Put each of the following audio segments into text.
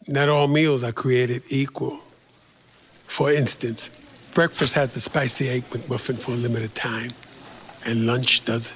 Not all meals are created equal. For instance, breakfast has the spicy egg McMuffin for a limited time, and lunch doesn't.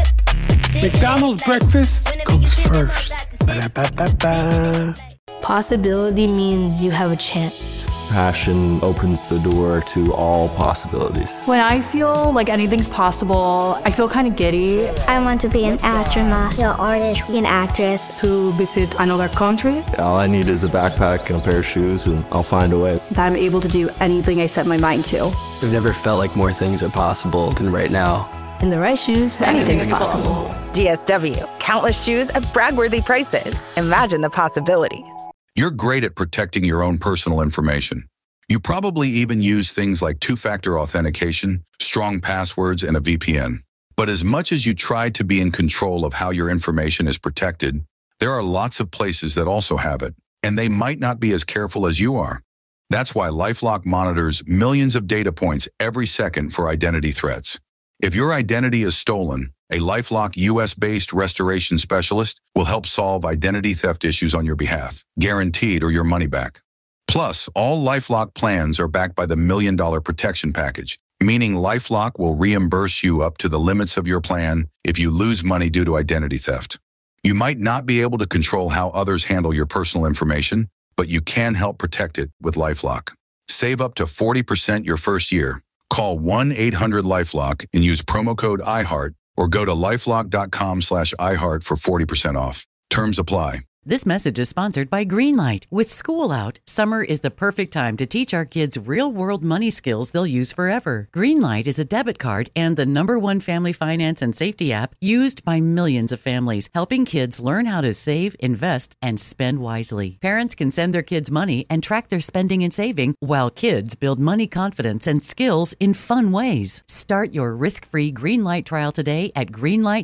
McDonald's breakfast comes first. Ba-da-ba-ba-ba. Possibility means you have a chance. Passion opens the door to all possibilities. When I feel like anything's possible, I feel kind of giddy. I want to be an astronaut, an artist, an actress. To visit another country. All I need is a backpack and a pair of shoes, and I'll find a way. That I'm able to do anything I set my mind to. I've never felt like more things are possible than right now. In the right shoes, anything's possible. DSW, countless shoes at brag-worthy prices. Imagine the possibilities. You're great at protecting your own personal information. You probably even use things like two-factor authentication, strong passwords, and a VPN. But as much as you try to be in control of how your information is protected, there are lots of places that also have it, and they might not be as careful as you are. That's why LifeLock monitors millions of data points every second for identity threats. If your identity is stolen, a LifeLock US-based restoration specialist will help solve identity theft issues on your behalf, guaranteed or your money back. Plus, all LifeLock plans are backed by the $1 Million Protection Package, meaning LifeLock will reimburse you up to the limits of your plan if you lose money due to identity theft. You might not be able to control how others handle your personal information, but you can help protect it with LifeLock. Save up to 40% your first year. Call 1-800-LifeLock and use promo code iHeart, or go to lifelock.com/iHeart for 40% off. Terms apply. This message is sponsored by Greenlight. With school out, summer is the perfect time to teach our kids real-world money skills they'll use forever. Greenlight is a debit card and the #1 family finance and safety app used by millions of families, helping kids learn how to save, invest, and spend wisely. Parents can send their kids money and track their spending and saving, while kids build money confidence and skills in fun ways. Start your risk-free Greenlight trial today at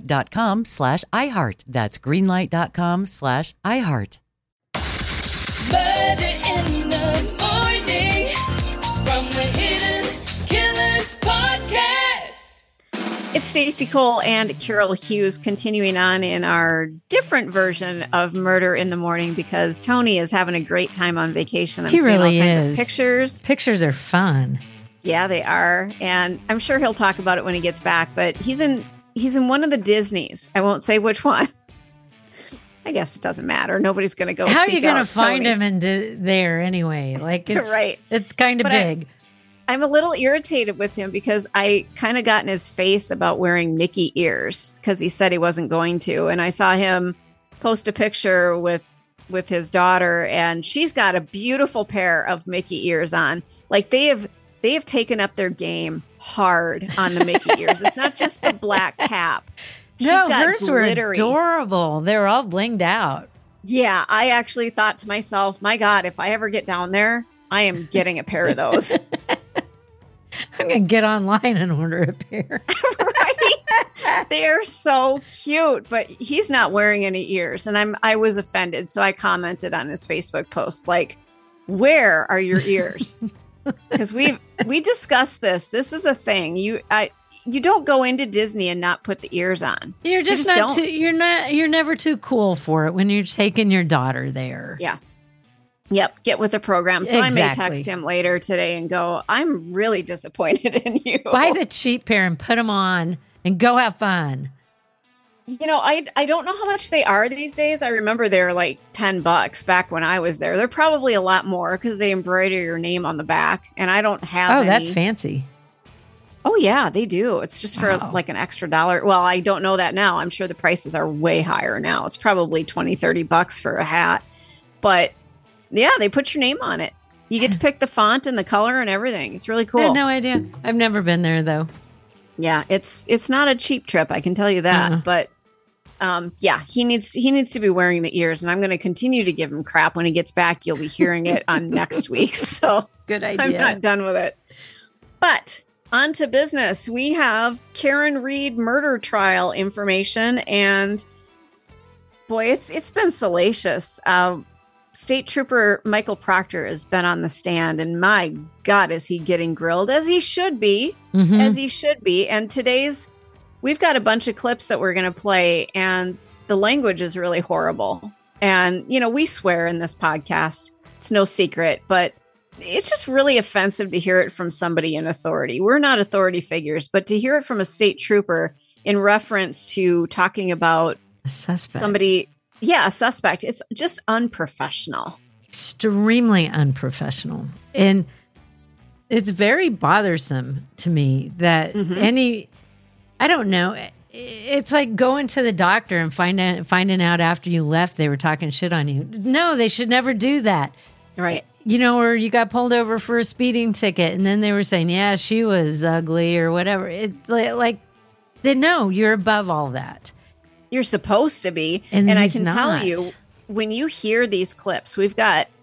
greenlight.com/iHeart. That's greenlight.com/iHeart. Murder in the Morning from the Hidden Killers podcast. It's Stacey Cole and Carol Hughes continuing on in our different version of Murder in the Morning because Tony is having a great time on vacation. He really all kinds is. of pictures. Pictures are fun. Yeah, they are. And I'm sure he'll talk about it when he gets back, but he's in one of the Disneys. I won't say which one. I guess it doesn't matter. Nobody's going to go. How are you going to find him there anyway? Like, it's right. It's kind of big. I'm a little irritated with him because I kind of got in his face about wearing Mickey ears because he said he wasn't going to. And I saw him post a picture with his daughter, and she's got a beautiful pair of Mickey ears on. Like they have taken up their game hard on the Mickey ears. It's not just the black cap. She's got hers glittery. were adorable. They're all blinged out. Yeah, I actually thought to myself, my God, if I ever get down there, I am getting a pair of those. I'm going to get online and order a pair. Right? They are so cute, but he's not wearing any ears. And I was offended. So I commented on his Facebook post, like, where are your ears? Because we discussed this. This is a thing. You don't go into Disney and not put the ears on. You're just not too, you're never too cool for it when you're taking your daughter there. Yeah. Yep. Get with the program. So Exactly. I may text him later today and go, I'm really disappointed in you. Buy the cheap pair and put them on and go have fun. You know, I don't know how much they are these days. I remember they're like $10 back when I was there. They're probably a lot more because they embroider your name on the back, and I don't have any. That's fancy. Oh, yeah, they do. It's just for like an extra $1. Well, I don't know that now. I'm sure the prices are way higher now. It's probably $20-$30 for a hat. But yeah, they put your name on it. You get to pick the font and the color and everything. It's really cool. I had no idea. I've never been there, though. Yeah, it's not a cheap trip, I can tell you that. But yeah, he needs to be wearing the ears, and I'm going to continue to give him crap when he gets back. You'll be hearing it on next week. So good idea. I'm not done with it. But on to business. We have Karen Read murder trial information, and boy, it's been salacious. State Trooper Michael Proctor has been on the stand, and my God, is he getting grilled, as he should be, as he should be. And we've got a bunch of clips that we're going to play, and the language is really horrible. And, we swear in this podcast. It's no secret, but it's just really offensive to hear it from somebody in authority. We're not authority figures, but to hear it from a state trooper in reference to talking about A suspect. somebody, a suspect, it's just unprofessional. Extremely unprofessional. And it's very bothersome to me that I don't know. It's like going to the doctor and finding out after you left they were talking shit on you. No, they should never do that. Right. Or you got pulled over for a speeding ticket and then they were saying, yeah, she was ugly or whatever. It's like, no, you're above all that. You're supposed to be. And I can tell you, when you hear these clips, we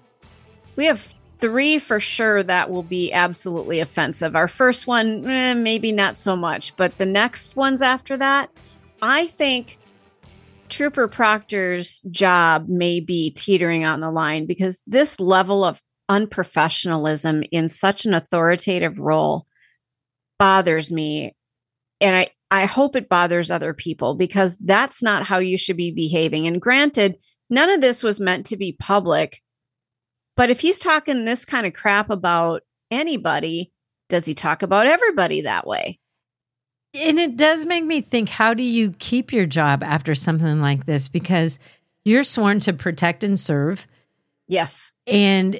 have 3 for sure that will be absolutely offensive. Our first one, maybe not so much, but the next ones after that, I think Trooper Proctor's job may be teetering on the line because this level of unprofessionalism in such an authoritative role bothers me. And I hope it bothers other people because that's not how you should be behaving. And granted, none of this was meant to be public. But if he's talking this kind of crap about anybody, does he talk about everybody that way? And it does make me think, how do you keep your job after something like this? Because you're sworn to protect and serve. Yes. And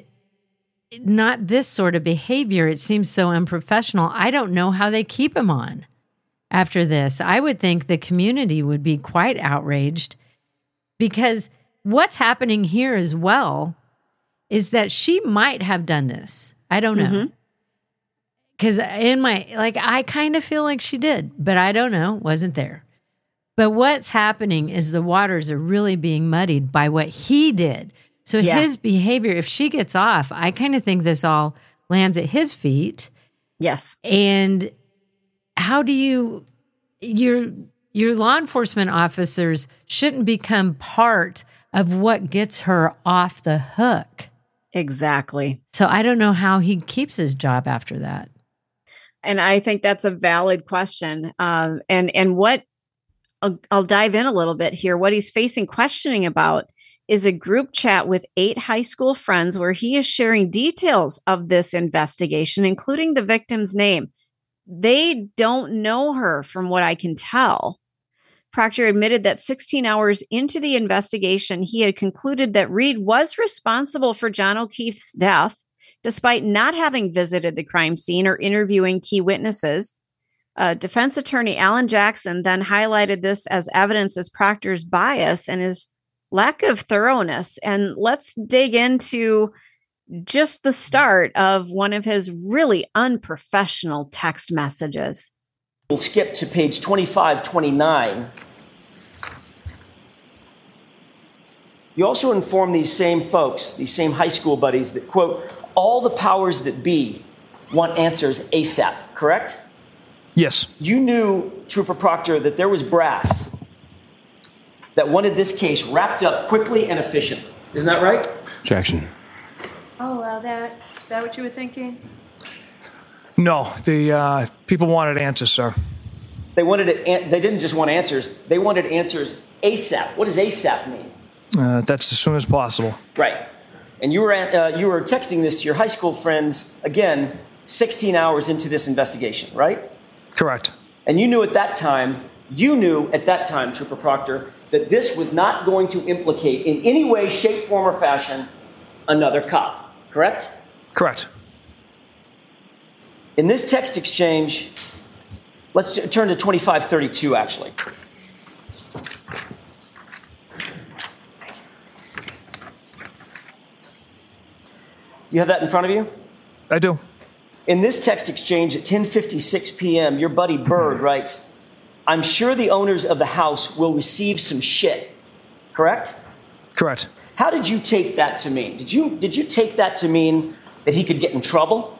not this sort of behavior. It seems so unprofessional. I don't know how they keep him on after this. I would think the community would be quite outraged because what's happening here as well is that she might have done this. I don't know. Because I kind of feel like she did, but I don't know. Wasn't there. But what's happening is the waters are really being muddied by what he did. So his behavior, if she gets off, I kind of think this all lands at his feet. Yes. And how do your law enforcement officers shouldn't become part of what gets her off the hook. Exactly. So I don't know how he keeps his job after that. And I think that's a valid question. And what I'll dive in a little bit here. What he's facing questioning about is a group chat with 8 high school friends where he is sharing details of this investigation, including the victim's name. They don't know her from what I can tell. Proctor admitted that 16 hours into the investigation, he had concluded that Reed was responsible for John O'Keefe's death, despite not having visited the crime scene or interviewing key witnesses. Defense attorney Alan Jackson then highlighted this as evidence as Proctor's bias and his lack of thoroughness. And let's dig into just the start of one of his really unprofessional text messages. We'll skip to page 2529. You also inform these same folks, these same high school buddies, that, quote, all the powers that be want answers ASAP, correct? Yes. You knew, Trooper Proctor, that there was brass that wanted this case wrapped up quickly and efficiently. Isn't that right? Objection. I'll allow that. Is that what you were thinking? No, the people wanted answers, sir. They wanted it. They didn't just want answers. They wanted answers ASAP. What does ASAP mean? That's as soon as possible. Right. And you were texting this to your high school friends, again, 16 hours into this investigation, right? Correct. And you knew at that time, Trooper Proctor, that this was not going to implicate in any way, shape, form, or fashion another cop, correct? Correct. In this text exchange, let's turn to 2532, actually. You have that in front of you? I do. In this text exchange at 10:56 p.m., your buddy Bird writes, I'm sure the owners of the house will receive some shit, correct? Correct. How did you take that to mean? Did you take that to mean that he could get in trouble?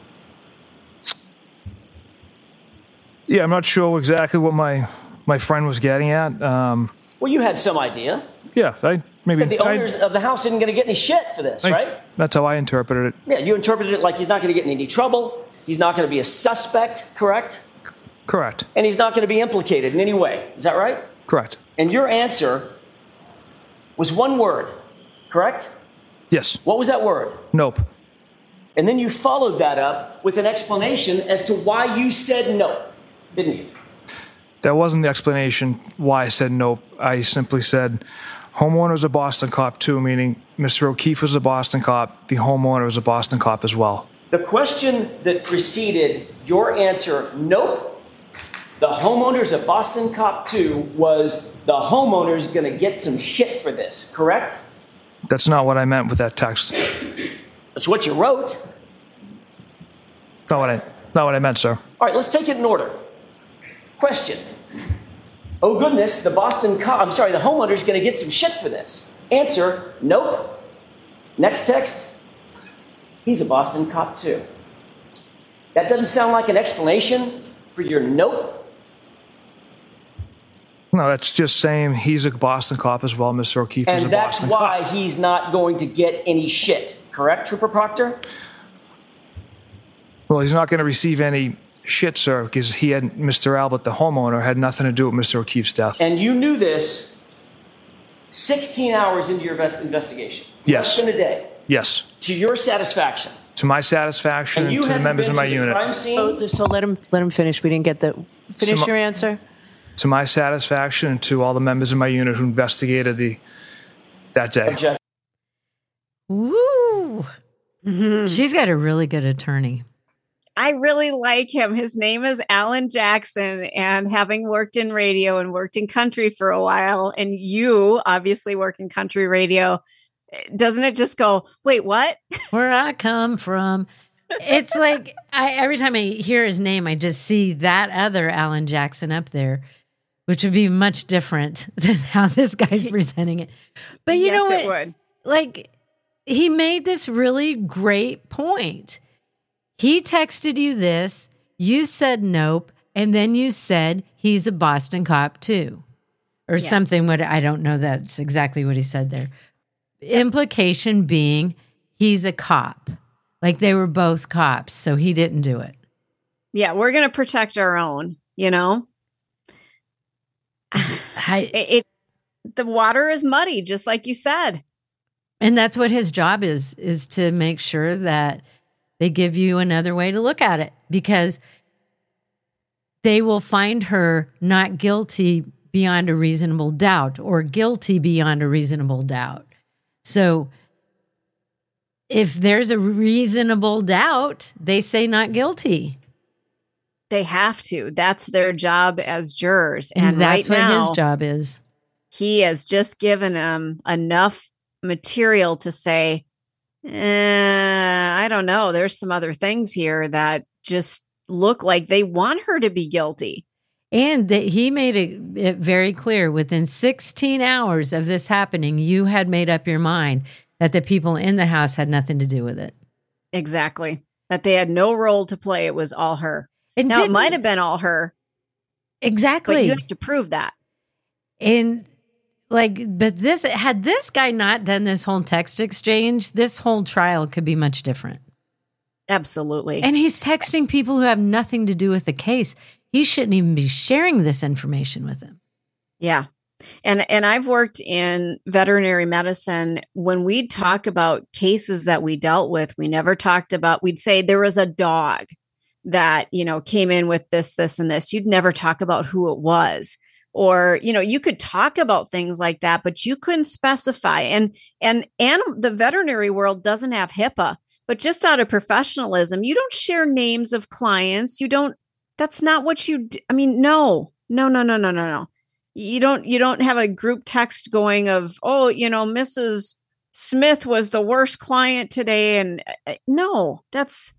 Yeah, I'm not sure exactly what my friend was getting at. Well, you had some idea. Yeah, maybe. Said the owners of the house isn't going to get any shit for this, right? That's how I interpreted it. Yeah, you interpreted it like he's not going to get in any trouble. He's not going to be a suspect, correct? Correct. And he's not going to be implicated in any way. Is that right? Correct. And your answer was one word, correct? Yes. What was that word? Nope. And then you followed that up with an explanation as to why you said no, didn't you? That wasn't the explanation why I said nope. I simply said homeowner was a Boston cop too, meaning Mr. O'Keefe was a Boston cop. The homeowner was a Boston cop as well. The question that preceded your answer, nope, the homeowner's a Boston cop too, was the homeowner's going to get some shit for this, correct? That's not what I meant with that text. That's what you wrote. Not what I meant, sir. All right, let's take it in order. Question. Oh goodness, the homeowner's going to get some shit for this. Answer, nope. Next text, he's a Boston cop too. That doesn't sound like an explanation for your nope. No, that's just saying he's a Boston cop as well. Mr. O'Keefe is a Boston cop. And that's why he's not going to get any shit. Correct, Trooper Proctor? Well, he's not going to receive any shit, sir, because Mr. Albert, the homeowner, had nothing to do with Mr. O'Keefe's death. And you knew this 16 hours into your investigation. Yes. Less than a day. Yes. To your satisfaction. To my satisfaction and to the members of my unit. So let him finish. We didn't get the... Finish your answer. To my satisfaction and to all the members of my unit who investigated that day. Woo! She's got a really good attorney. I really like him. His name is Alan Jackson, and having worked in radio and worked in country for a while, and you obviously work in country radio, doesn't it just go, wait, what? Where I come from. It's like every time I hear his name, I just see that other Alan Jackson up there, which would be much different than how this guy's presenting it. But you know what? It would. Like, he made this really great point. He texted you this, you said nope, and then you said he's a Boston cop too. Or something, I don't know that's exactly what he said there. Implication being he's a cop. Like they were both cops, so he didn't do it. Yeah, we're going to protect our own, you know? The water is muddy, just like you said. And that's what his job is to make sure that they give you another way to look at it, because they will find her not guilty beyond a reasonable doubt or guilty beyond a reasonable doubt. So if there's a reasonable doubt, they say not guilty. They have to. That's their job as jurors. And that's right what his job is. He has just given them enough material to say, I don't know. There's some other things here that just look like they want her to be guilty. And that he made it very clear within 16 hours of this happening, you had made up your mind that the people in the house had nothing to do with it. Exactly. That they had no role to play. It was all her. It might have been all her. Exactly. But you have to prove that. And but had this guy not done this whole text exchange, this whole trial could be much different. Absolutely. And he's texting people who have nothing to do with the case. He shouldn't even be sharing this information with them. Yeah. And I've worked in veterinary medicine. When we'd talk about cases that we dealt with, we never talked about, we'd say there was a dog that, came in with this, and this. You'd never talk about who it was. Or, you could talk about things like that, but you couldn't specify. And the veterinary world doesn't have HIPAA, but just out of professionalism, you don't share names of clients. That's not what you do. I mean, no. You don't have a group text going of, Mrs. Smith was the worst client today. And no, that's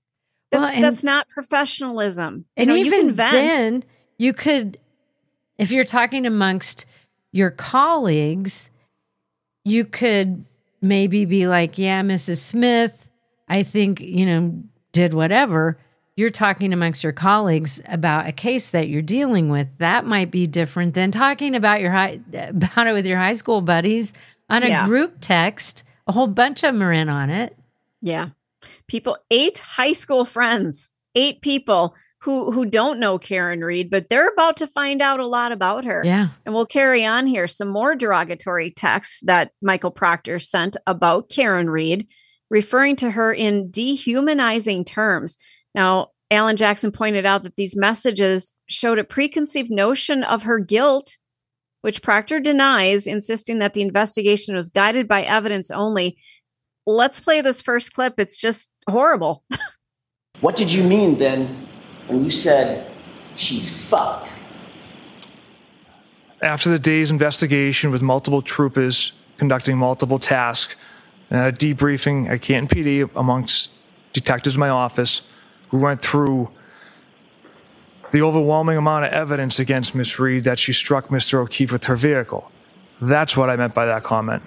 not professionalism. And even then you could, if you're talking amongst your colleagues, you could maybe be like, yeah, Mrs. Smith, I think, did whatever. You're talking amongst your colleagues about a case that you're dealing with. That might be different than talking about it with your high school buddies on a group text. A whole bunch of them are in on it. Yeah. 8 high school friends, 8 people who don't know Karen Reed, but they're about to find out a lot about her. Yeah. And we'll carry on here some more derogatory texts that Michael Proctor sent about Karen Reed, referring to her in dehumanizing terms. Now, Alan Jackson pointed out that these messages showed a preconceived notion of her guilt, which Proctor denies, insisting that the investigation was guided by evidence only. Let's play this first clip. It's just horrible. What did you mean then when you said she's fucked? After the day's investigation with multiple troopers conducting multiple tasks and a debriefing at Canton PD amongst detectives in my office, we went through the overwhelming amount of evidence against Miss Reed that she struck Mr. O'Keefe with her vehicle. That's what I meant by that comment.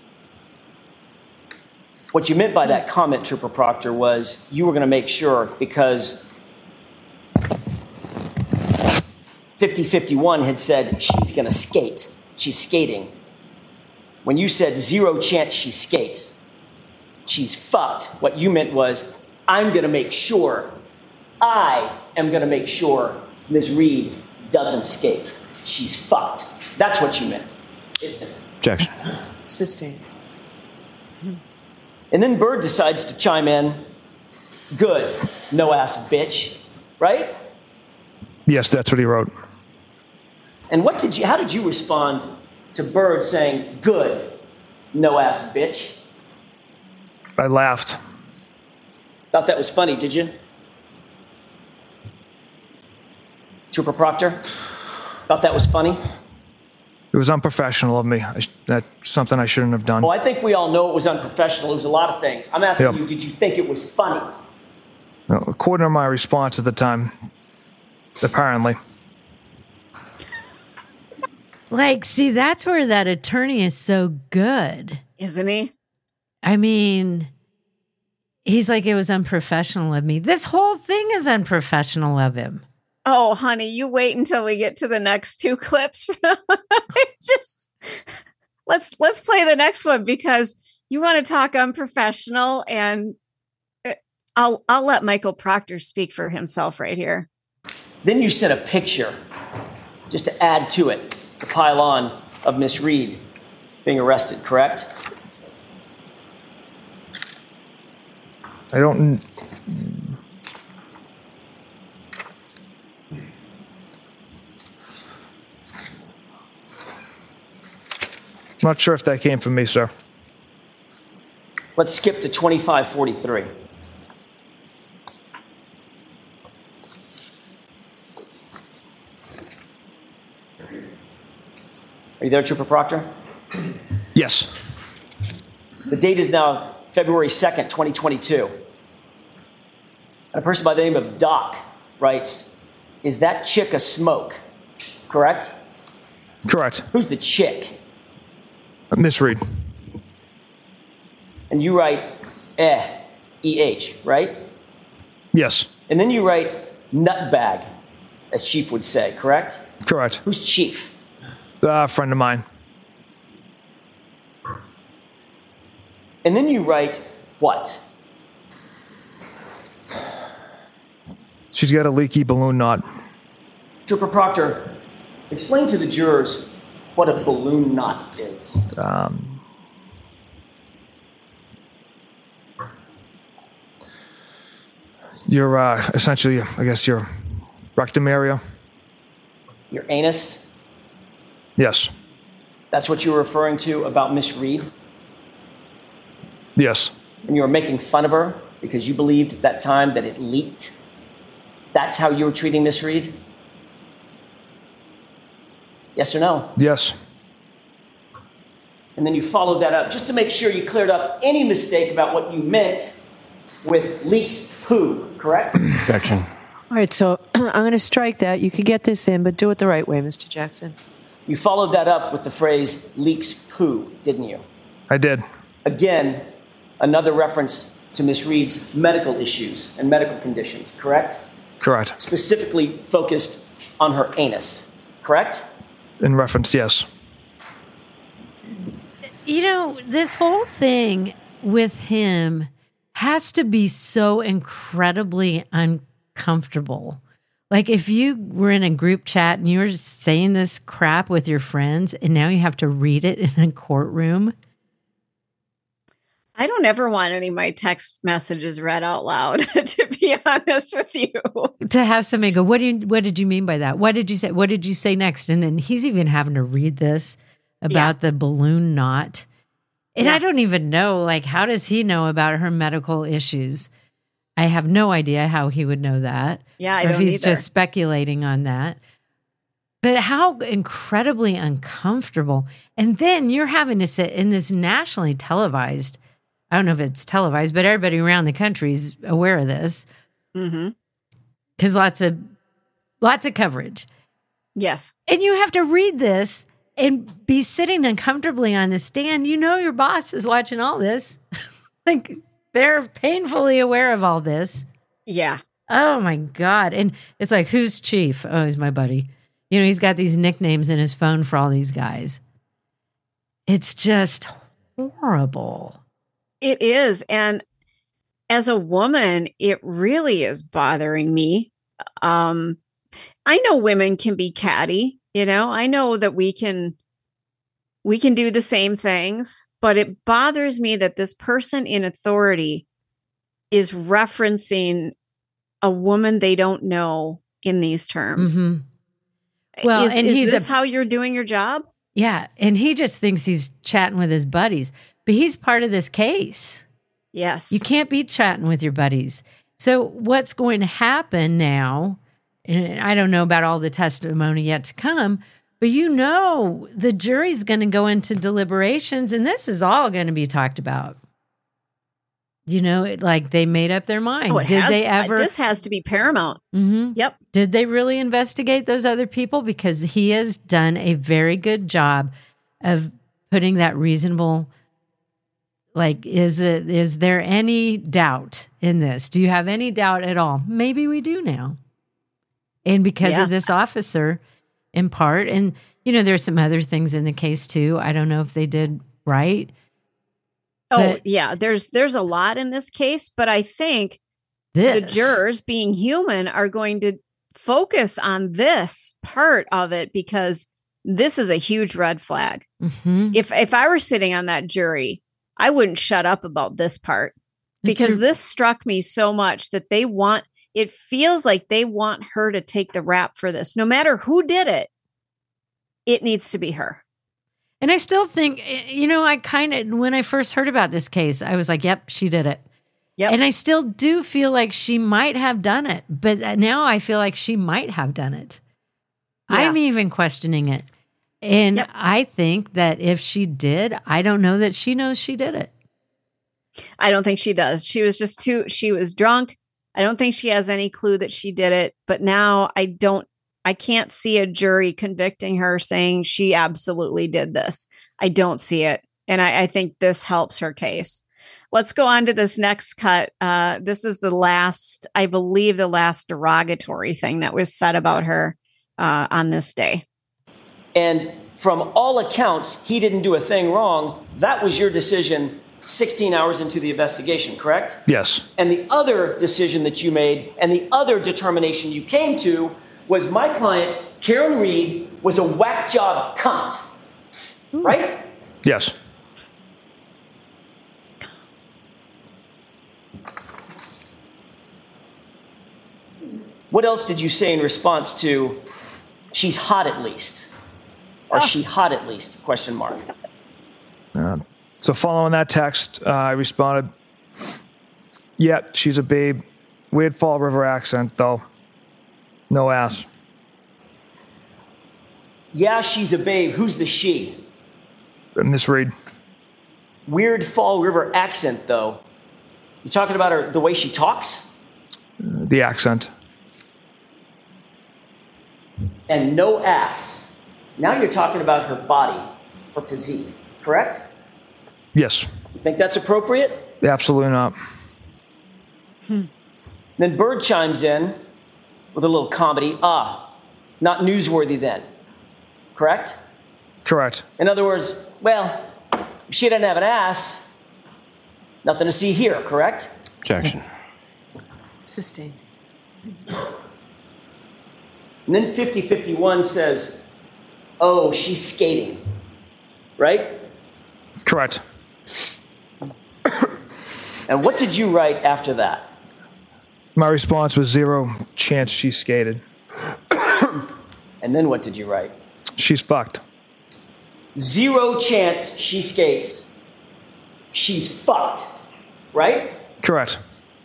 What you meant by that comment, Trooper Proctor, was you were going to make sure, because 5051 had said she's going to skate. She's skating. When you said 0 chance she skates, she's fucked, what you meant was, I am going to make sure Ms. Reed doesn't skate. She's fucked. That's what you meant, isn't it? Objection. Sustained. And then Bird decides to chime in. Good, no-ass bitch, right? Yes, that's what he wrote. And how did you respond to Bird saying, good, no-ass bitch? I laughed. Thought that was funny, did you? Trooper Proctor? Thought that was funny? It was unprofessional of me. That's something I shouldn't have done. Well, I think we all know it was unprofessional. It was a lot of things. I'm asking you, did you think it was funny? Well, according to my response at the time, apparently. Like, see, that's where that attorney is so good. Isn't he? I mean, he's like, it was unprofessional of me. This whole thing is unprofessional of him. Oh, honey, you wait until we get to the next 2 clips. Just let's play the next one, because you want to talk unprofessional, and I'll let Michael Proctor speak for himself right here. Then you sent a picture just to add to it, to pile on, of Miss Reed being arrested, correct? I don't... I'm not sure if that came from me, sir. Let's skip to 2543. Are you there, Trooper Proctor? Yes. The date is now February 2nd, 2022. And a person by the name of Doc writes, is that chick a smoke? Correct? Correct. Who's the chick? Miss Reed. And you write E-H, right? Yes. And then you write nutbag, as Chief would say, correct? Correct. Who's Chief? A friend of mine. And then you write what? She's got a leaky balloon knot. Trooper Proctor, explain to the jurors what a balloon knot is. Your, essentially, I guess, your rectum area. Your anus? Yes. That's what you were referring to about Miss Reed? Yes. And you were making fun of her because you believed at that time that it leaked? That's how you were treating Miss Reed? Yes or no? Yes. And then you followed that up just to make sure you cleared up any mistake about what you meant with leaks poo, correct? Objection. All right, so I'm going to strike that. You could get this in, but do it the right way, Mr. Jackson. You followed that up with the phrase leaks poo, didn't you? I did. Again, another reference to Miss Reed's medical issues and medical conditions, correct? Correct. Specifically focused on her anus, correct? In reference, yes. You know, this whole thing with him has to be so incredibly uncomfortable Like if you were in a group chat and you were saying this crap with your friends and now you have to read it in a courtroom. I don't ever want any of my text messages read out loud, to be honest with you. To have somebody go, what did you mean by that? What did you say? What did you say next? And then he's even having to read this about the balloon knot. And I don't even know, like, how does he know about her medical issues? I have no idea how he would know that. Yeah, I or don't if he's either. just speculating on that. But how incredibly uncomfortable. And then you're having to sit in this nationally televised, I don't know if it's televised, but everybody around the country is aware of this. Mm-hmm. Because lots of coverage. Yes. And you have to read this and be sitting uncomfortably on the stand. You know your boss is watching all this. Like, they're painfully aware of all this. Yeah. Oh, my God. And it's like, who's chief? Oh, he's my buddy. You know, he's got these nicknames in his phone for all these guys. It's just horrible. It is. And as a woman, it really is bothering me. I know women can be catty, you know, I know that we can do the same things, but it bothers me that this person in authority is referencing a woman they don't know in these terms. Mm-hmm. Well, is this how you're doing your job? Yeah. And he just thinks he's chatting with his buddies, but he's part of this case. Yes. You can't be chatting with your buddies. So what's going to happen now, and I don't know about all the testimony yet to come, but you know the jury's going to go into deliberations and this is all going to be talked about. You know, like they made up their mind. Oh, This has to be paramount. Mm-hmm. Yep. Did they really investigate those other people? Because he has done a very good job of putting that reasonable, like, is there any doubt in this? Do you have any doubt at all? Maybe we do now. And because of this officer in part, and, you know, there's some other things in the case too. I don't know if they did right. Yeah, there's a lot in this case, but I think the jurors, being human, are going to focus on this part of it because this is a huge red flag. Mm-hmm. If I were sitting on that jury, I wouldn't shut up about this part because this struck me so much that it feels like they want her to take the rap for this. No matter who did it, it needs to be her. And I still think, you know, when I first heard about this case, I was like, yep, she did it. Yep. And I still do feel like she might have done it. But now I feel like she might have done it. Yeah. I'm even questioning it. And I think that if she did, I don't know that she knows she did it. I don't think she does. She was she was drunk. I don't think she has any clue that she did it. But now I can't see a jury convicting her saying she absolutely did this. I don't see it. And I think this helps her case. Let's go on to this next cut. This is I believe the last derogatory thing that was said about her on this day. And from all accounts, he didn't do a thing wrong. That was your decision 16 hours into the investigation, correct? Yes. And the other decision that you made and the other determination you came to was my client, Karen Reed, was a whack job cunt. Right? Yes. What else did you say in response to she's hot at least? Or she hot at least? Question mark. So following that text, I responded, yeah, she's a babe. Weird Fall River accent, though. No ass. Yeah, she's a babe. Who's the she? Miss Reed. Weird Fall River accent, though. You talking about her, the way she talks? The accent. And no ass. Now you're talking about her body, her physique, correct? Yes. You think that's appropriate? Absolutely not. Then Bird chimes in with a little comedy. Not newsworthy then. Correct? Correct. In other words, well, if she didn't have an ass, nothing to see here, correct? Objection. Sustained. And then 5051 says, oh, she's skating, right? Correct. And what did you write after that? My response was 0 chance she skated. And then what did you write? She's fucked. 0 chance she skates. She's fucked, right? Correct.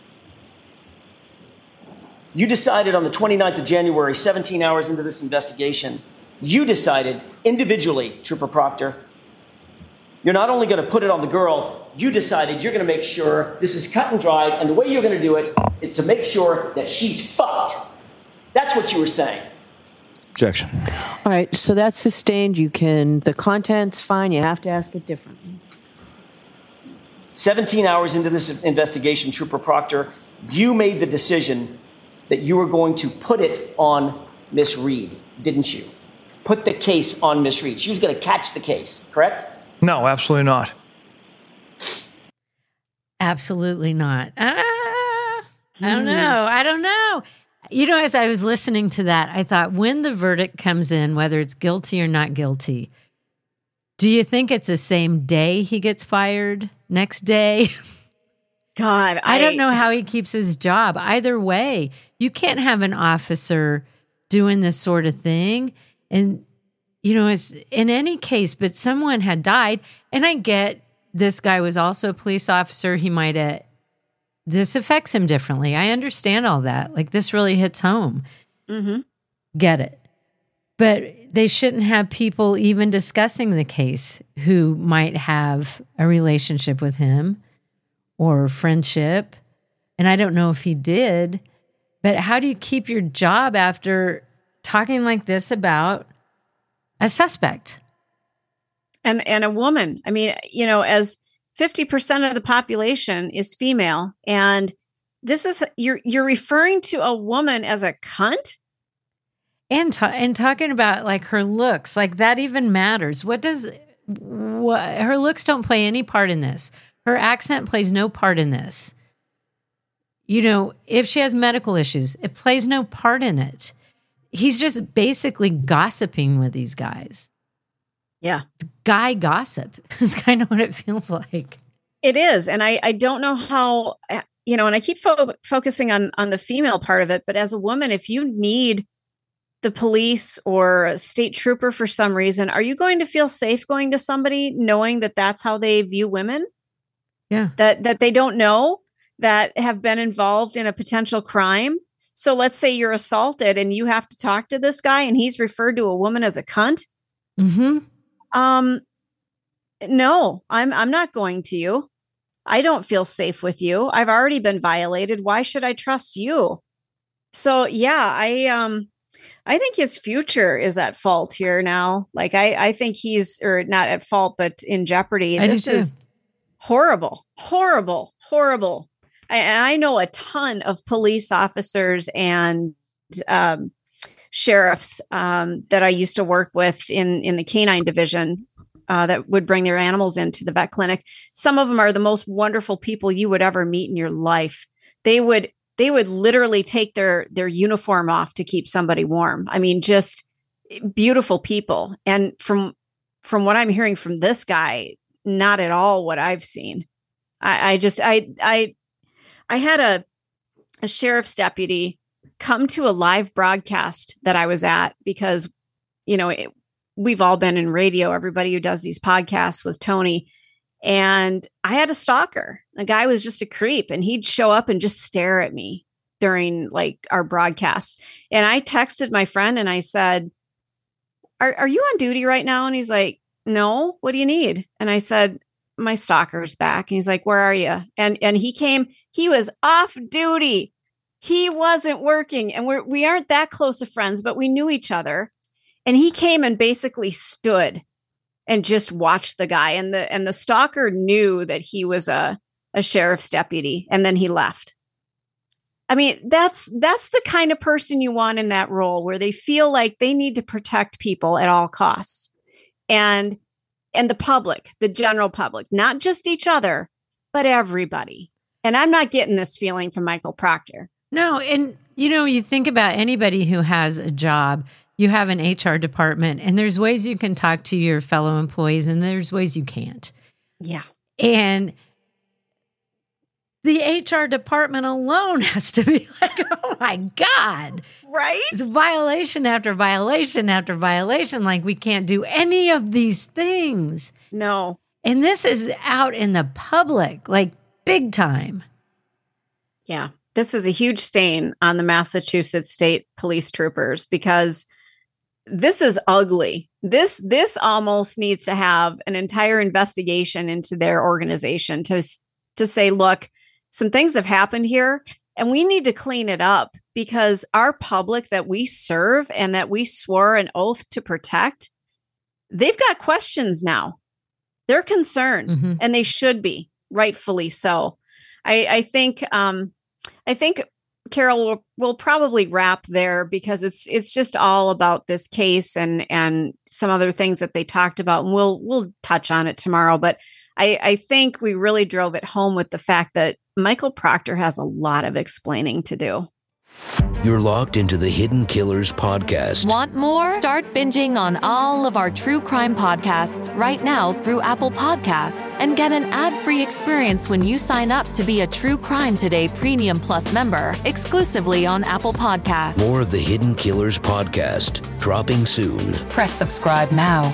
You decided on the 29th of January, 17 hours into this investigation, you decided individually, Trooper Proctor, you're not only going to put it on the girl, you decided you're going to make sure this is cut and dried, and the way you're going to do it is to make sure that she's fucked. That's what you were saying. Objection. All right, so that's sustained. The content's fine. You have to ask it differently. 17 hours into this investigation, Trooper Proctor, you made the decision that you were going to put it on Miss Reed, didn't you? Put the case on Miss Reed. She was going to catch the case, correct? No, absolutely not. Absolutely not. I don't know. You know, as I was listening to that, I thought when the verdict comes in, whether it's guilty or not guilty, do you think it's the same day he gets fired? Next day? God, I don't know how he keeps his job. Either way, you can't have an officer doing this sort of thing. And, you know, it's in any case, but someone had died. And I get this guy was also a police officer. He might have, this affects him differently. I understand all that. Like, this really hits home. Mm-hmm. Get it. But they shouldn't have people even discussing the case who might have a relationship with him or friendship. And I don't know if he did, but how do you keep your job after talking like this about a suspect? And a woman. I mean, you know, as 50% of the population is female, and this is you're referring to a woman as a cunt? And talking about like her looks, like that even matters. What her looks don't play any part in this. Her accent plays no part in this. You know, if she has medical issues, it plays no part in it. He's just basically gossiping with these guys. Yeah. Guy gossip is kind of what it feels like. It is. And I don't know how, you know, and I keep focusing on the female part of it, but as a woman, if you need the police or a state trooper for some reason, are you going to feel safe going to somebody knowing that that's how they view women? Yeah. That they don't know, that have been involved in a potential crime. So let's say you're assaulted and you have to talk to this guy and he's referred to a woman as a cunt. Mm-hmm. No, I'm not going to you. I don't feel safe with you. I've already been violated. Why should I trust you? So yeah, I think his future is at fault here now. Like I think he's, or not at fault, but in jeopardy. This is horrible, horrible, horrible. I know a ton of police officers and sheriffs that I used to work with in the canine division that would bring their animals into the vet clinic. Some of them are the most wonderful people you would ever meet in your life. They would literally take their uniform off to keep somebody warm. I mean, just beautiful people. And from what I'm hearing from this guy, not at all what I've seen. I had a sheriff's deputy come to a live broadcast that I was at because, you know, we've all been in radio, everybody who does these podcasts with Tony. And I had a stalker. The guy was just a creep, and he'd show up and just stare at me during like our broadcast. And I texted my friend and I said, are you on duty right now? And he's like, no, what do you need? And I said, my stalker's back. And he's like, where are you? And he came, he was off duty. He wasn't working. And we aren't that close of friends, but we knew each other. And he came and basically stood and just watched the guy. And the stalker knew that he was a sheriff's deputy. And then he left. I mean, that's the kind of person you want in that role, where they feel like they need to protect people at all costs. And the public, the general public, not just each other, but everybody. And I'm not getting this feeling from Michael Proctor. No, and You think about anybody who has a job, you have an HR department, and there's ways you can talk to your fellow employees, and there's ways you can't. Yeah. And the HR department alone has to be like, oh my God. Right? It's violation after violation after violation. Like, we can't do any of these things. No. And this is out in the public, like big time. Yeah. This is a huge stain on the Massachusetts State Police troopers because this is ugly. This almost needs to have an entire investigation into their organization to say, look, some things have happened here and we need to clean it up because our public that we serve and that we swore an oath to protect, they've got questions now. They're concerned and they should be, rightfully so. I think Carol will probably wrap there because it's just all about this case and some other things that they talked about. And we'll touch on it tomorrow. But I think we really drove it home with the fact that Michael Proctor has a lot of explaining to do. You're locked into the Hidden Killers podcast. Want more? Start binging on all of our true crime podcasts right now through Apple Podcasts and get an ad-free experience when you sign up to be a True Crime Today Premium Plus member exclusively on Apple Podcasts. More of the Hidden Killers podcast dropping soon. Press subscribe now.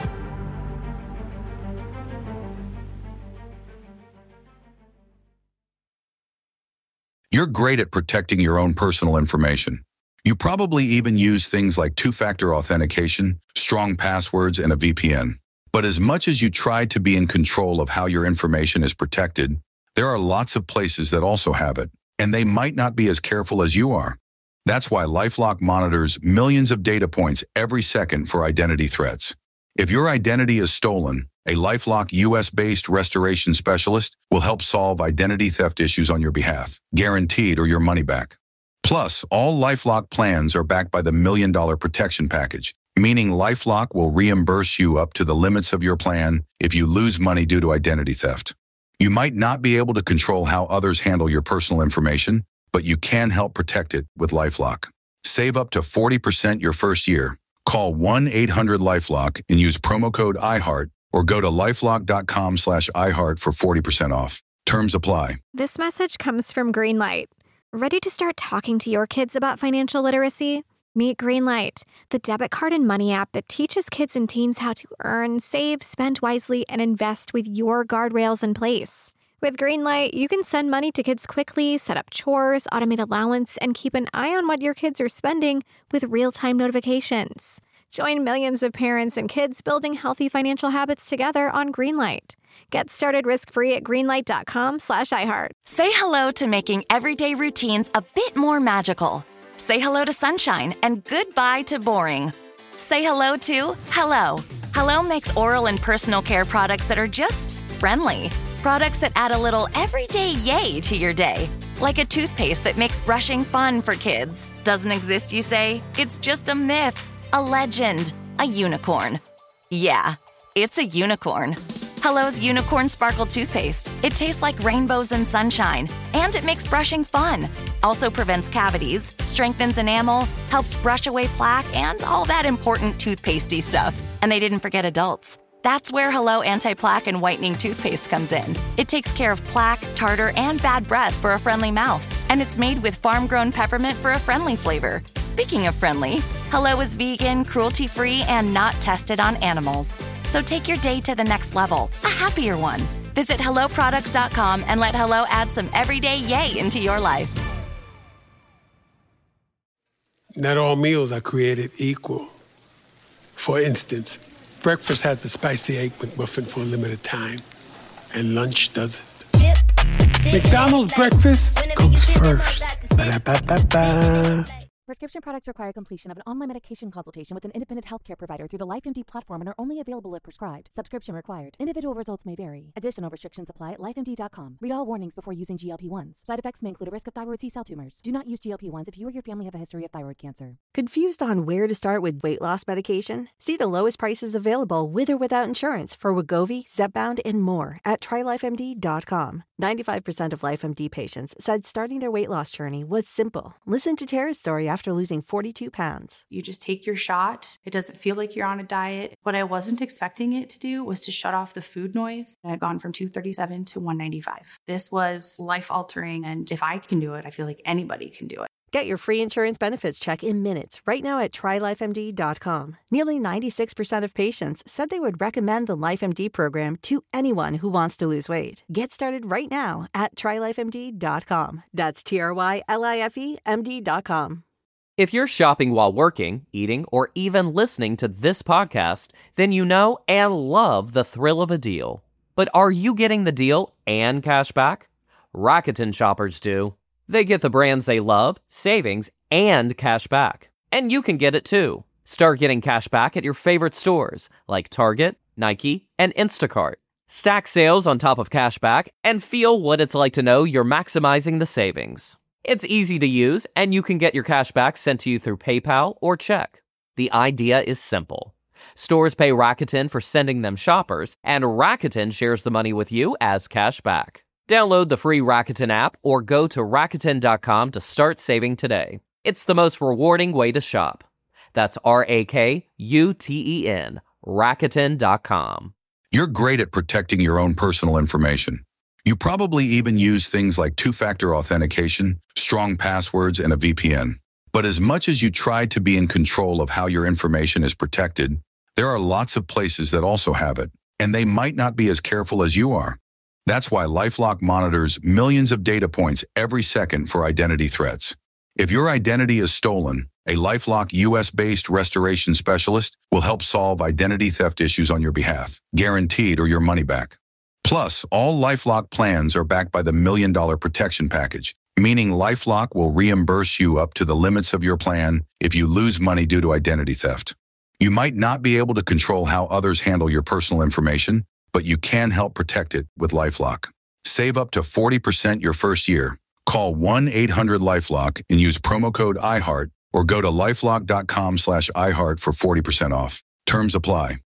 You're great at protecting your own personal information. You probably even use things like two-factor authentication, strong passwords, and a VPN. But as much as you try to be in control of how your information is protected, there are lots of places that also have it, and they might not be as careful as you are. That's why LifeLock monitors millions of data points every second for identity threats. If your identity is stolen, a LifeLock US-based restoration specialist will help solve identity theft issues on your behalf, guaranteed or your money back. Plus, all LifeLock plans are backed by the $1 Million Protection Package, meaning LifeLock will reimburse you up to the limits of your plan if you lose money due to identity theft. You might not be able to control how others handle your personal information, but you can help protect it with LifeLock. Save up to 40% your first year. Call 1-800-LifeLock and use promo code iHeart or go to lifelock.com/iHeart for 40% off. Terms apply. This message comes from Greenlight. Ready to start talking to your kids about financial literacy? Meet Greenlight, the debit card and money app that teaches kids and teens how to earn, save, spend wisely, and invest with your guardrails in place. With Greenlight, you can send money to kids quickly, set up chores, automate allowance, and keep an eye on what your kids are spending with real-time notifications. Join millions of parents and kids building healthy financial habits together on Greenlight. Get started risk-free at greenlight.com/iHeart. Say hello to making everyday routines a bit more magical. Say hello to sunshine and goodbye to boring. Say hello to Hello. Hello makes oral and personal care products that are just friendly. Products that add a little everyday yay to your day. Like a toothpaste that makes brushing fun for kids. Doesn't exist, you say? It's just a myth. A legend, a unicorn. Yeah, it's a unicorn. Hello's Unicorn Sparkle Toothpaste. It tastes like rainbows and sunshine, and it makes brushing fun. Also prevents cavities, strengthens enamel, helps brush away plaque, and all that important toothpastey stuff. And they didn't forget adults. That's where Hello Anti-Plaque and Whitening Toothpaste comes in. It takes care of plaque, tartar, and bad breath for a friendly mouth. And it's made with farm-grown peppermint for a friendly flavor. Speaking of friendly, Hello is vegan, cruelty-free, and not tested on animals. So take your day to the next level, a happier one. Visit HelloProducts.com and let Hello add some everyday yay into your life. Not all meals are created equal. For instance, breakfast has the spicy egg McMuffin for a limited time, and lunch doesn't. McDonald's breakfast comes first. Ba-da-ba-ba-ba. Prescription products require completion of an online medication consultation with an independent healthcare provider through the LifeMD platform and are only available if prescribed. Subscription required. Individual results may vary. Additional restrictions apply at lifemd.com. Read all warnings before using GLP-1s. Side effects may include a risk of thyroid C-cell tumors. Do not use GLP-1s if you or your family have a history of thyroid cancer. Confused on where to start with weight loss medication? See the lowest prices available with or without insurance for Wegovy, Zepbound, and more at TryLifeMD.com. 95% of LifeMD patients said starting their weight loss journey was simple. Listen to Tara's story after losing 42 pounds. You just take your shot. It doesn't feel like you're on a diet. What I wasn't expecting it to do was to shut off the food noise. I've gone from 237 to 195. This was life-altering, and if I can do it, I feel like anybody can do it. Get your free insurance benefits check in minutes right now at TryLifeMD.com. Nearly 96% of patients said they would recommend the LifeMD program to anyone who wants to lose weight. Get started right now at TryLifeMD.com. That's TryLifeMD.com. If you're shopping while working, eating, or even listening to this podcast, then you know and love the thrill of a deal. But are you getting the deal and cash back? Rakuten shoppers do. They get the brands they love, savings, and cash back. And you can get it too. Start getting cash back at your favorite stores like Target, Nike, and Instacart. Stack sales on top of cash back and feel what it's like to know you're maximizing the savings. It's easy to use, and you can get your cash back sent to you through PayPal or check. The idea is simple. Stores pay Rakuten for sending them shoppers, and Rakuten shares the money with you as cash back. Download the free Rakuten app or go to Rakuten.com to start saving today. It's the most rewarding way to shop. That's RAKUTEN, Rakuten.com. You're great at protecting your own personal information. You probably even use things like two-factor authentication, strong passwords, and a VPN. But as much as you try to be in control of how your information is protected, there are lots of places that also have it, and they might not be as careful as you are. That's why LifeLock monitors millions of data points every second for identity threats. If your identity is stolen, a LifeLock US-based restoration specialist will help solve identity theft issues on your behalf, guaranteed or your money back. Plus, all LifeLock plans are backed by the $1 Million Protection Package, meaning LifeLock will reimburse you up to the limits of your plan if you lose money due to identity theft. You might not be able to control how others handle your personal information, but you can help protect it with LifeLock. Save up to 40% your first year. Call 1-800-LifeLock and use promo code IHEART or go to lifelock.com/iHeart for 40% off. Terms apply.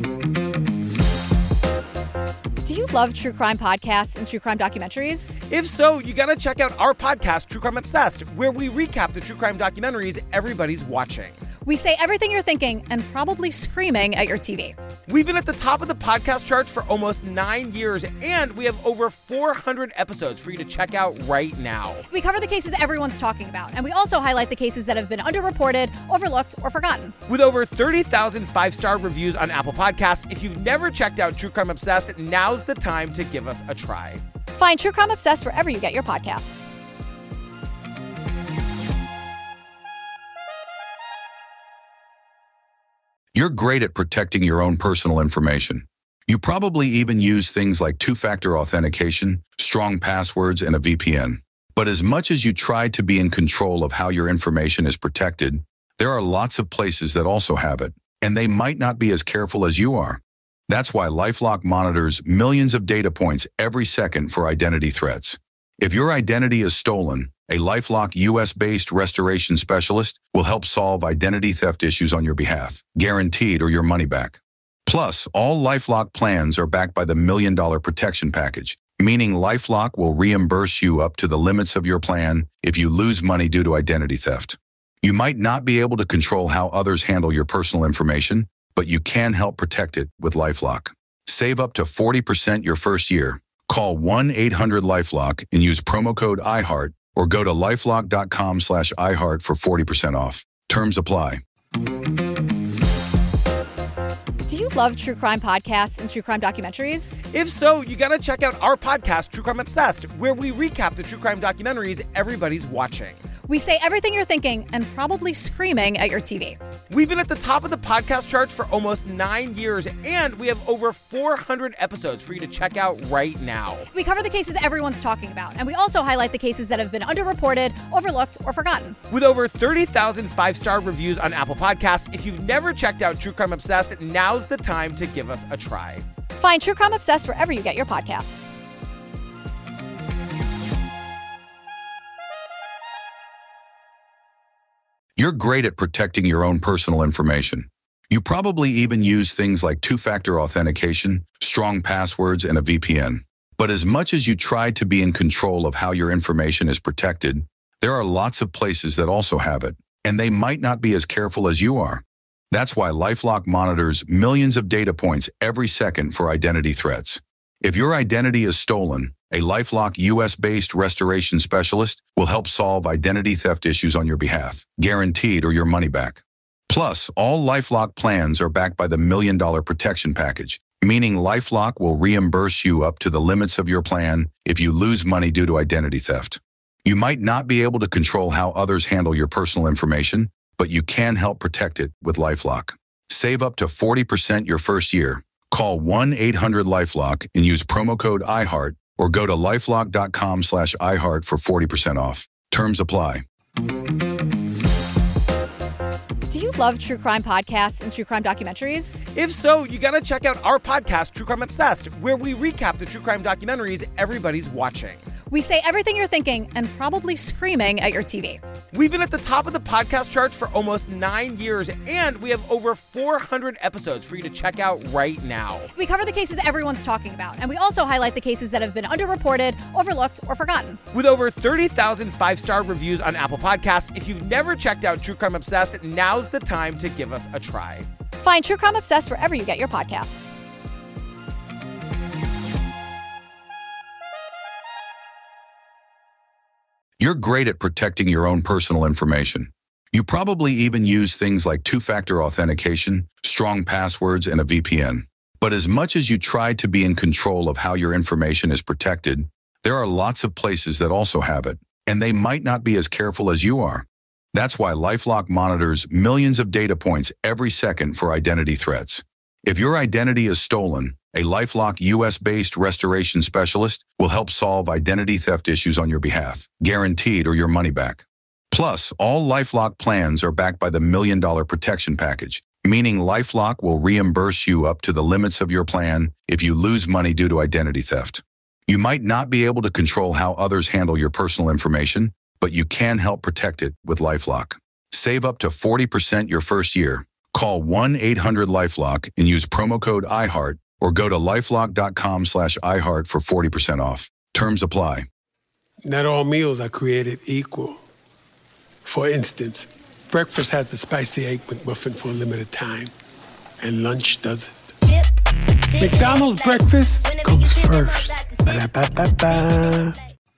Do you love true crime podcasts and true crime documentaries? If so, you gotta check out our podcast, True Crime Obsessed, where we recap the true crime documentaries everybody's watching. We say everything you're thinking and probably screaming at your TV. We've been at the top of the podcast charts for almost 9 years, and we have over 400 episodes for you to check out right now. We cover the cases everyone's talking about, and we also highlight the cases that have been underreported, overlooked, or forgotten. With over 30,000 five-star reviews on Apple Podcasts, if you've never checked out True Crime Obsessed, now's the time to give us a try. Find True Crime Obsessed wherever you get your podcasts. You're great at protecting your own personal information. You probably even use things like two-factor authentication, strong passwords, and a VPN. But as much as you try to be in control of how your information is protected, there are lots of places that also have it, and they might not be as careful as you are. That's why LifeLock monitors millions of data points every second for identity threats. If your identity is stolen, a LifeLock US-based restoration specialist will help solve identity theft issues on your behalf, guaranteed or your money back. Plus, all LifeLock plans are backed by the $1 Million Protection Package, meaning LifeLock will reimburse you up to the limits of your plan if you lose money due to identity theft. You might not be able to control how others handle your personal information, but you can help protect it with LifeLock. Save up to 40% your first year. Call 1-800-LifeLock and use promo code IHEART or go to lifelock.com/iHeart for 40% off. Terms apply. Do you love true crime podcasts and true crime documentaries? If so, you gotta check out our podcast, True Crime Obsessed, where we recap the true crime documentaries everybody's watching. We say everything you're thinking and probably screaming at your TV. We've been at the top of the podcast charts for almost 9 years, and we have over 400 episodes for you to check out right now. We cover the cases everyone's talking about, and we also highlight the cases that have been underreported, overlooked, or forgotten. With over 30,000 five-star reviews on Apple Podcasts, if you've never checked out True Crime Obsessed, now's the time to give us a try. Find True Crime Obsessed wherever you get your podcasts. You're great at protecting your own personal information. You probably even use things like two-factor authentication, strong passwords, and a VPN. But as much as you try to be in control of how your information is protected, there are lots of places that also have it, and they might not be as careful as you are. That's why LifeLock monitors millions of data points every second for identity threats. If your identity is stolen, a LifeLock US-based restoration specialist will help solve identity theft issues on your behalf, guaranteed or your money back. Plus, all LifeLock plans are backed by the $1 Million Protection Package, meaning LifeLock will reimburse you up to the limits of your plan if you lose money due to identity theft. You might not be able to control how others handle your personal information, but you can help protect it with LifeLock. Save up to 40% your first year. Call 1-800-LifeLock and use promo code IHEART or go to lifelock.com/iHeart for 40% off. Terms apply. Do you love true crime podcasts and true crime documentaries? If so, you gotta check out our podcast, True Crime Obsessed, where we recap the true crime documentaries everybody's watching. We say everything you're thinking and probably screaming at your TV. We've been at the top of the podcast charts for almost 9 years, and we have over 400 episodes for you to check out right now. We cover the cases everyone's talking about, and we also highlight the cases that have been underreported, overlooked, or forgotten. With over 30,000 five-star reviews on Apple Podcasts, if you've never checked out True Crime Obsessed, now's the time to give us a try. Find True Crime Obsessed wherever you get your podcasts. You're great at protecting your own personal information. You probably even use things like two-factor authentication, strong passwords, and a VPN. But as much as you try to be in control of how your information is protected, there are lots of places that also have it, and they might not be as careful as you are. That's why LifeLock monitors millions of data points every second for identity threats. If your identity is stolen, a LifeLock US-based restoration specialist will help solve identity theft issues on your behalf, guaranteed or your money back. Plus, all LifeLock plans are backed by the $1 Million Protection Package, meaning LifeLock will reimburse you up to the limits of your plan if you lose money due to identity theft. You might not be able to control how others handle your personal information, but you can help protect it with LifeLock. Save up to 40% your first year. Call 1-800-LifeLock and use promo code IHEART or go to lifelock.com/iHeart for 40% off. Terms apply. Not all meals are created equal. For instance, breakfast has the spicy egg McMuffin for a limited time, and lunch doesn't. McDonald's breakfast comes first. Ba-da-ba-ba-ba.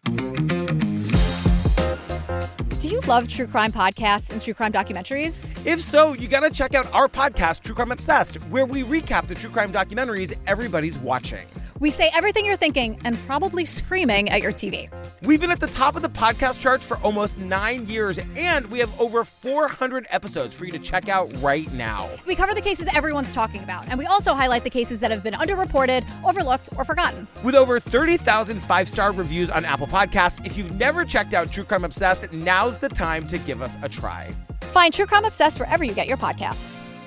Do you love true crime podcasts and true crime documentaries? If so, you gotta check out our podcast, True Crime Obsessed, where we recap the true crime documentaries everybody's watching. We say everything you're thinking and probably screaming at your TV. We've been at the top of the podcast charts for almost 9 years, and we have over 400 episodes for you to check out right now. We cover the cases everyone's talking about, and we also highlight the cases that have been underreported, overlooked, or forgotten. With over 30,000 five-star reviews on Apple Podcasts, if you've never checked out True Crime Obsessed, now's the time to give us a try. Find True Crime Obsessed wherever you get your podcasts.